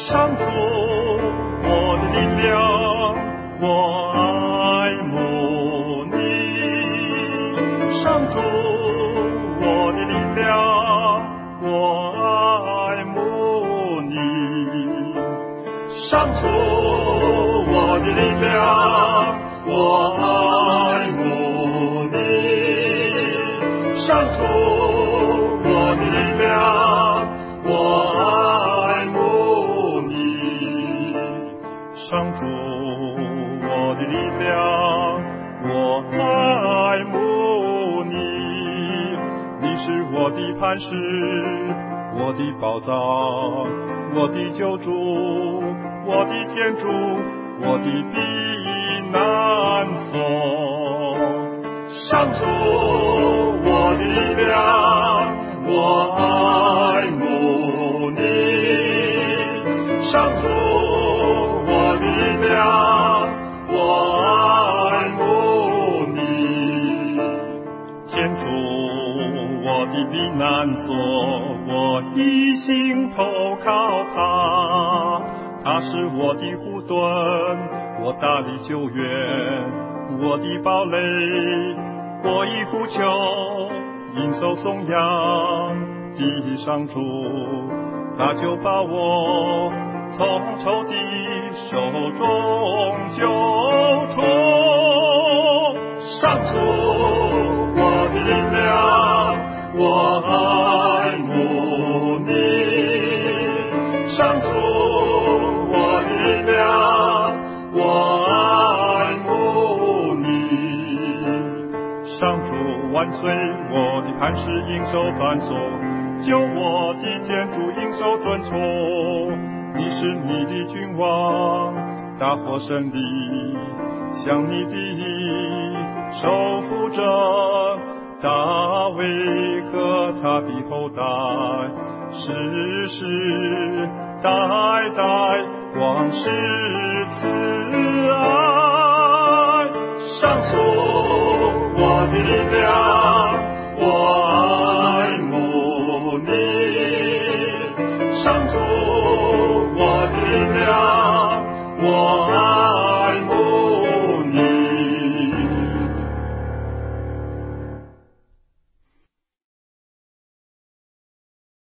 上主，我的力量，我爱慕你。上主，我的力量，我爱慕你。上主，我的力量，我爱慕你。上主，我的力量，我爱慕你。上主，我的力量，我爱慕你。你是我的磐石，我的宝藏，我的救主，我的天主，我的避难所。上主，我的力量，我爱慕你。上主，我的力量，我爱慕你。天主，我的避难所，我一心投靠他。他是我的护盾，我大力救援，我的堡垒。我一呼求，应受颂扬的上主，他就把我从仇敌手中救出。上主，我的力量，我爱慕你。上主，我的力量，我爱慕你。上主万岁，我的磐石应受反锁，救我的天主应受准错。你是你的君王，大获胜利，像你的守护者大卫和他的后代，世世代代光是慈爱。上主，我的力量，